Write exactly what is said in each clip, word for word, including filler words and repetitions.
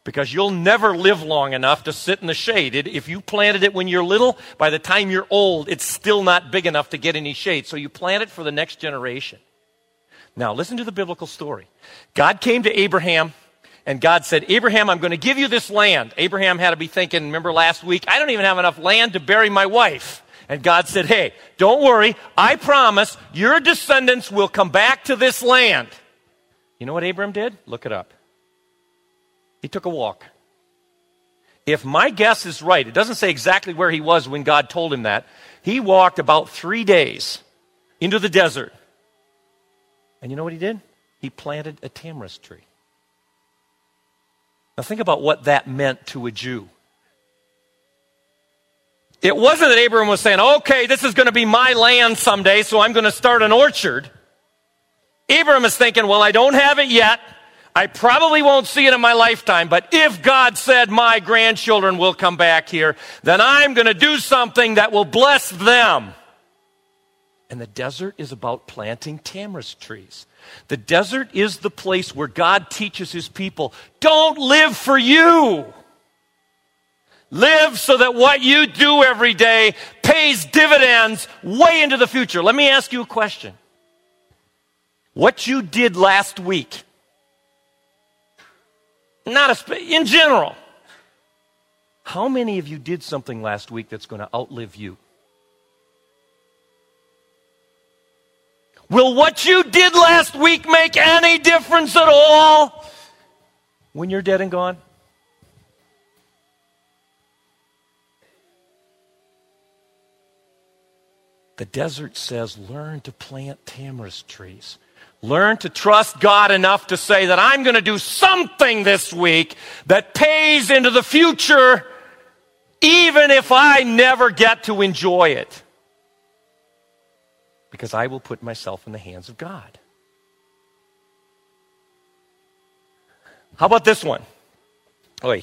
because you'll never live long enough to sit in the shade. It, if you planted it when you're little, by the time you're old, it's still not big enough to get any shade. So you plant it for the next generation. Now, listen to the biblical story. God came to Abraham, and God said, Abraham, I'm going to give you this land. Abraham had to be thinking, remember last week, I don't even have enough land to bury my wife. And God said, hey, don't worry. I promise your descendants will come back to this land. You know what Abraham did? Look it up. He took a walk. If my guess is right, it doesn't say exactly where he was when God told him that. He walked about three days into the desert. And you know what he did? He planted a tamarisk tree. Now think about what that meant to a Jew. It wasn't that Abraham was saying, okay, this is going to be my land someday, so I'm going to start an orchard. Abraham is thinking, well, I don't have it yet. I probably won't see it in my lifetime, but if God said my grandchildren will come back here, then I'm going to do something that will bless them. And the desert is about planting tamarisk trees. The desert is the place where God teaches his people, don't live for you. Live so that what you do every day pays dividends way into the future. Let me ask you a question. What you did last week, not a sp- in general, how many of you did something last week that's going to outlive you? Will what you did last week make any difference at all when you're dead and gone? The desert says, learn to plant tamarisk trees. Learn to trust God enough to say that I'm going to do something this week that pays into the future, even if I never get to enjoy it. Because I will put myself in the hands of God. How about this one? Oi.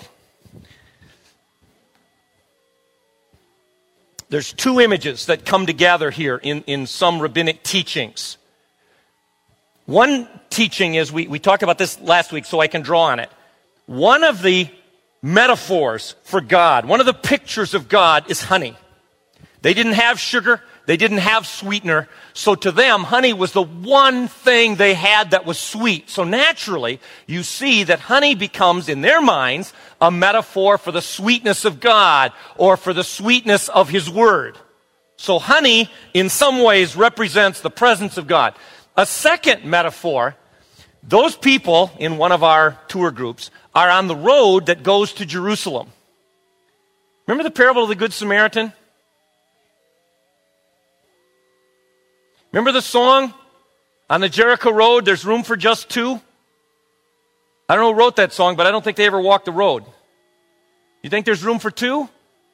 There's two images that come together here in, in some rabbinic teachings. One teaching is, we, we talked about this last week, so I can draw on it. One of the metaphors for God, one of the pictures of God is honey. They didn't have sugar. They didn't have sweetener. So to them, honey was the one thing they had that was sweet. So naturally, you see that honey becomes, in their minds, a metaphor for the sweetness of God or for the sweetness of his word. So honey, in some ways, represents the presence of God. A second metaphor, those people in one of our tour groups are on the road that goes to Jerusalem. Remember the parable of the Good Samaritan? Remember the song, on the Jericho road, there's room for just two? I don't know who wrote that song, but I don't think they ever walked the road. You think there's room for two?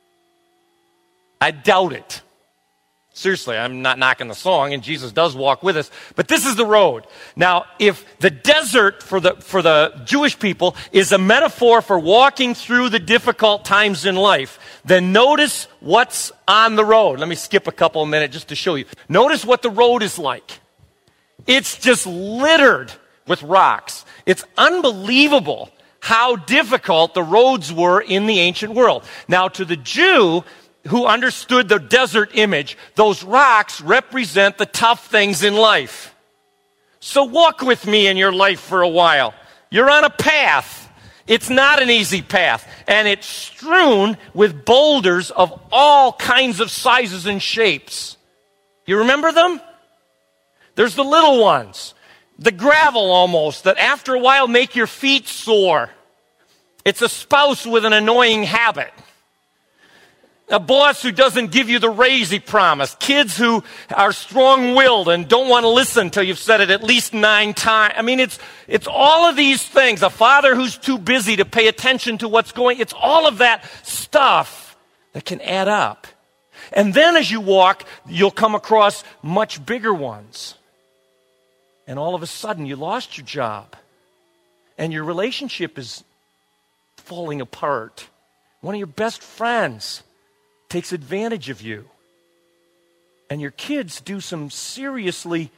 I doubt it. Seriously, I'm not knocking the song, and Jesus does walk with us, but this is the road. Now, if the desert for the, for the Jewish people is a metaphor for walking through the difficult times in life, then notice what's on the road. Let me skip a couple of minutes just to show you. Notice what the road is like. It's just littered with rocks. It's unbelievable how difficult the roads were in the ancient world. Now, to the Jew who understood the desert image, those rocks represent the tough things in life. So walk with me in your life for a while. You're on a path. It's not an easy path, and it's strewn with boulders of all kinds of sizes and shapes. You remember them? There's the little ones, the gravel almost, that after a while make your feet sore. It's a spouse with an annoying habit. A boss who doesn't give you the raise he promised. Kids who are strong-willed and don't want to listen until you've said it at least nine times. I mean, it's it's all of these things. A father who's too busy to pay attention to what's going. It's all of that stuff that can add up. And then as you walk, you'll come across much bigger ones. And all of a sudden, you lost your job. And your relationship is falling apart. One of your best friends takes advantage of you. And your kids do some seriously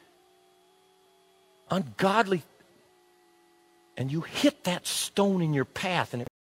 ungodly, and you hit that stone in your path and it